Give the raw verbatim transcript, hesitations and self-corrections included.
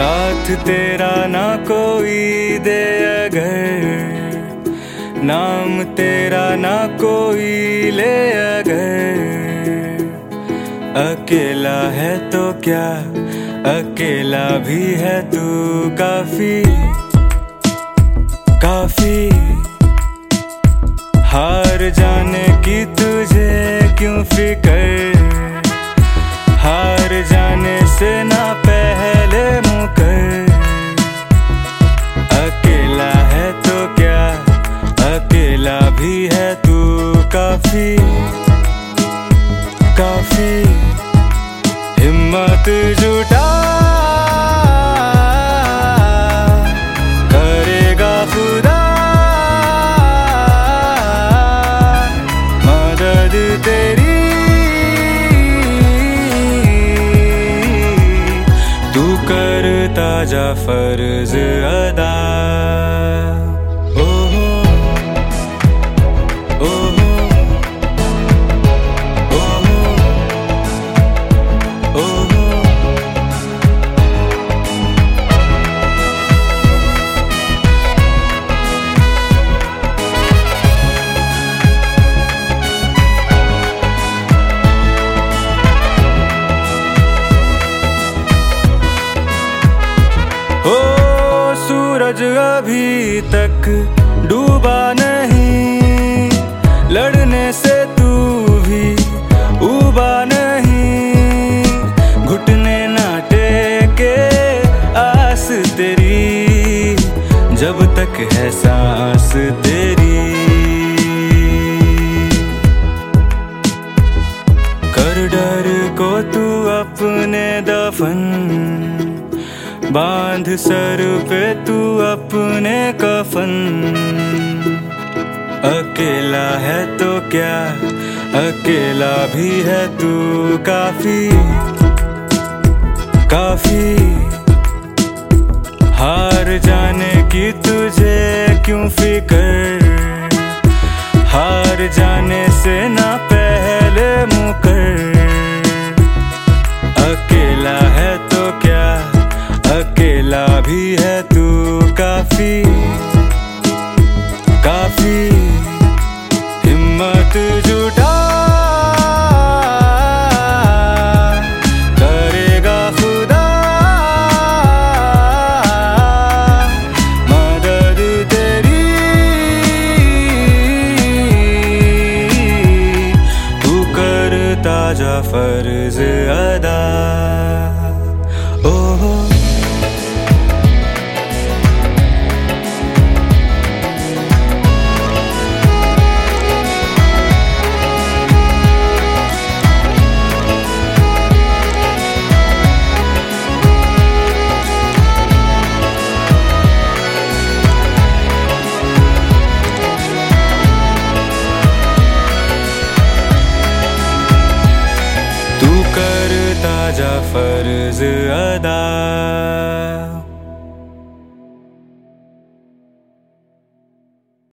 साथ तेरा ना कोई दे अगर, नाम तेरा ना कोई ले अगर, अकेला है तो क्या, अकेला भी है तू काफी काफी। हार जाने की तुझे क्यों फिकर, हार जाने से ना पहले मुकर, अकेला है तो क्या, अकेला भी है तू काफी काफी। हिम्मत जुटा करेगा खुदा मदद तेरी, तू करता जा फर्ज अदा। ओ सूरज अभी तक डूबा नहीं, लड़ने से तू भी उबा नहीं, घुटने ना टेके आस तेरी, जब तक है सांस तेरी। कर डर को तू अपने दफन, बांध सर पे तू अपने कफन, अकेला है तो क्या, अकेला भी है तू काफी काफी। हार जाने की तुझे क्यों फिकर, हार जाने से ना पहले मुकर, अकेला है तो क्या, अकेला भी है तू काफी काफी। हिम्मत जुटा करेगा खुदा मदद तेरी, तू करता जा फर्ज